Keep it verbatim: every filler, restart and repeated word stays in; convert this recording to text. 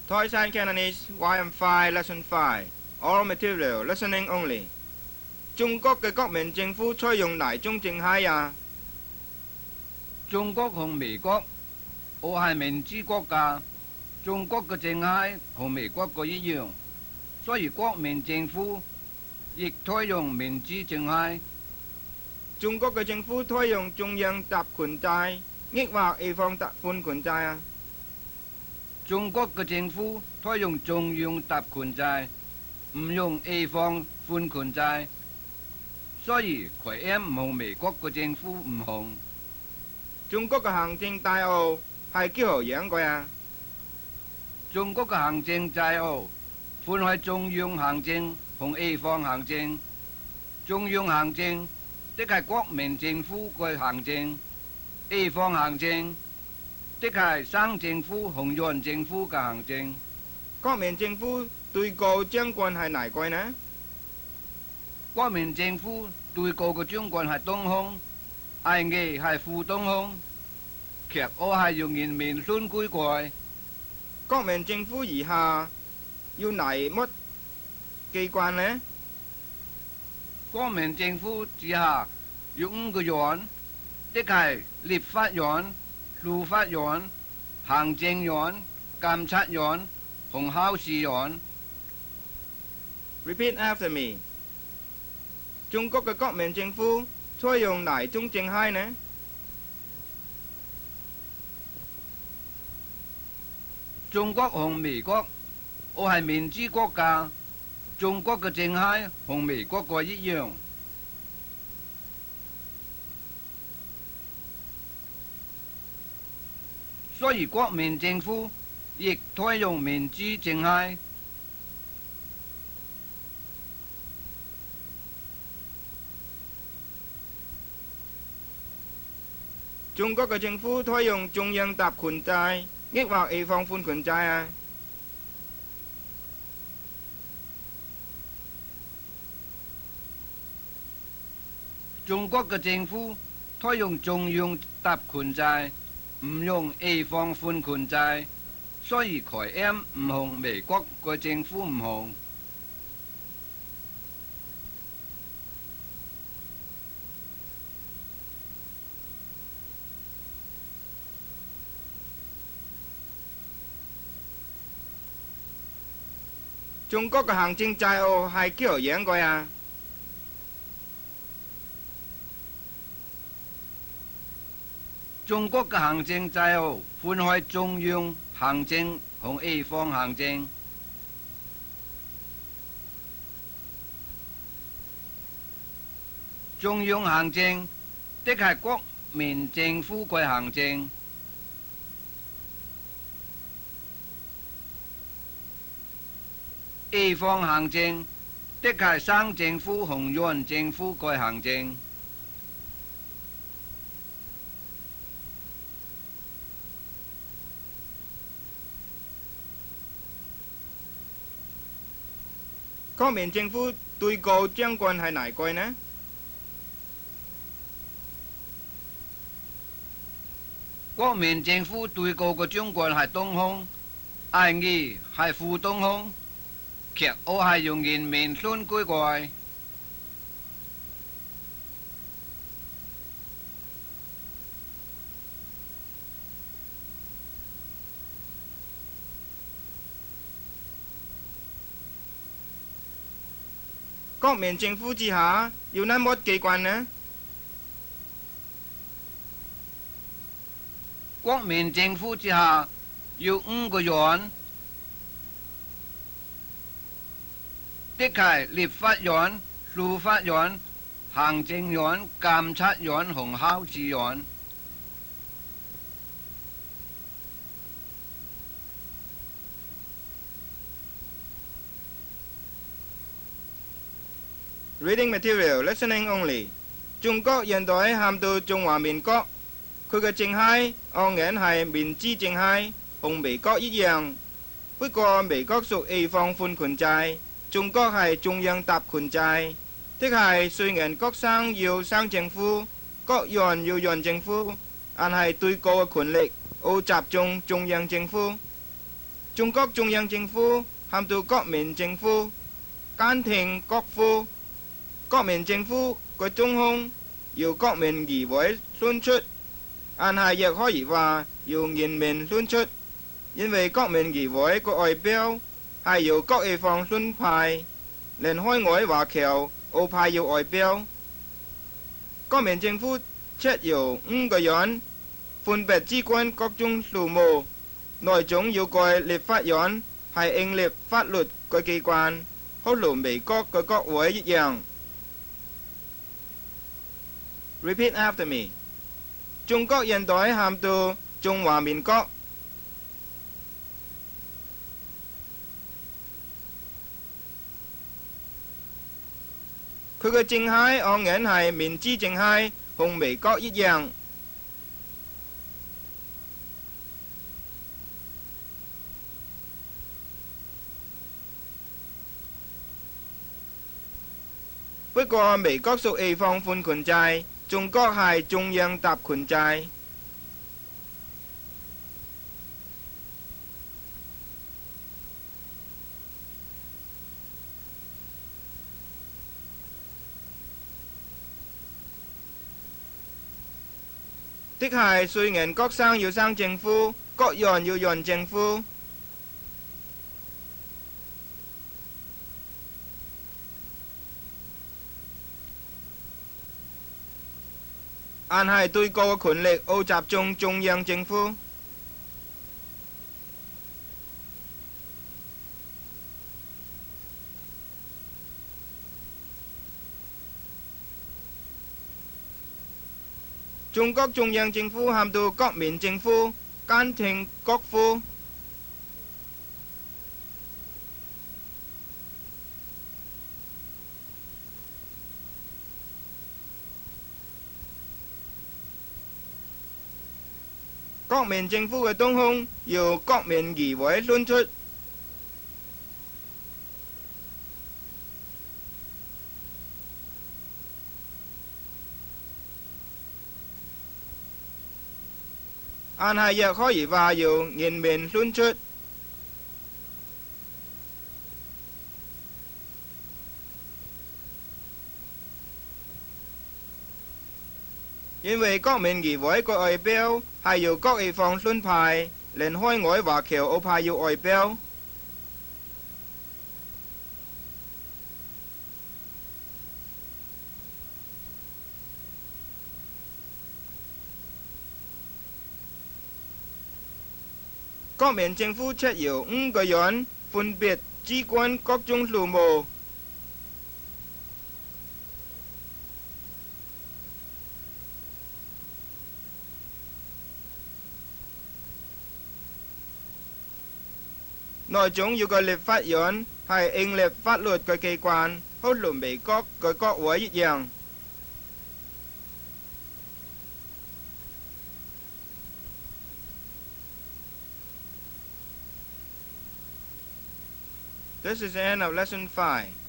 Toy Science Cantonese Y M five Lesson five All Material Listening Only 中國嘅國民政府採用哪種政體啊？ 中國同美國我係民主國家，中國嘅政體同美國嘅一樣，所以國民政府亦採用民主政體。 中國嘅政府採用中央集權制，抑或地方集寬權制啊？ 中國嘅政府採用中央集權制，唔用地方寬權制，所以佢 M 唔同美國嘅政府唔同。 中國嘅行政大澳係幾何樣嘅啊？ 中國嘅行政制度分開中央行政同地方行政。中央行政即係國民政府嘅行政，地方行政即係省政府同縣政府嘅行政。 國民政府對高將軍係哪個呢？ 國民政府對高嘅將軍係東風，係嘅係副東風，其實我係用人民選舉過。 國民政府以下要哪乜機關呢？ 國民政府之下有五個院，即係立法院、司法院、行政院、監察院同考試院。 Repeat after me。中國嘅國民政府採用哪種政體呢？ 中國同美國我係民主國家，中國嘅政體同美國嘅一樣。所以國民政府亦採用民主政體。 中國嘅政府採用中央集權制，抑或地方寬權制啊？ 中國嘅政府採用中央集權制，唔用地方寬權制，所以佢 M 唔同美國嘅政府唔同。 中國嘅行政制度係幾何樣嘅啊？ 中國嘅行政制度分開中央行政同地方行政。中央行政即係國民政府嘅行政。地方行政即係省政府同縣政府嘅行政。 國民政府對高將軍係哪個呢？ 國民政府對高嘅將軍係東風，係嘅係副東風。其實我係用人民選舉過。 國民政府之下要哪乜機關呢？ 國民政府之下有五個院，即係立法院、司法院、行政院、監察院同考試院。 Reading material, listening only。中國現代喊到中華民國，佢嘅政體按言係民主政體，同美國一樣。不過美國屬地方寬權制，中國係中央集權制，即係雖然各省要省政府，各縣要縣政府，但係對高嘅權力要集中中央政府。 中國中央政府喊到國民政府，監聽國庫。國民政府個中空由國民議會選出，但係亦可以話由人民選出，因為國民議會個外表係由各地方選派，連海外華僑澳派要外表。國民政府設有五個人，分別主管各種事務，內總要個立法院係訂立法律嘅機關，好如美國嘅國會一樣。Repeat after me. 中國現代喊到中華民國。佢嘅政體按眼係民主政體，同美國一樣。不過美國屬地方分權制，中國係中央集權制。的係雖然各省要省政府，各縣要縣政府。但係對個權力要集中中央政府。中國中央政府喊到國民政府，監聽國庫。國民政府嘅東空由國民議會選出。但係亦可以話由人民選出。因為國民議會個外表係由各地方選派，連海外華僑澳派要外表。國民政府設有五個人，分別主管各種事務。內總要個立法院係訂立法律嘅機關，好似美國嘅國會一樣。This is the end of lesson five.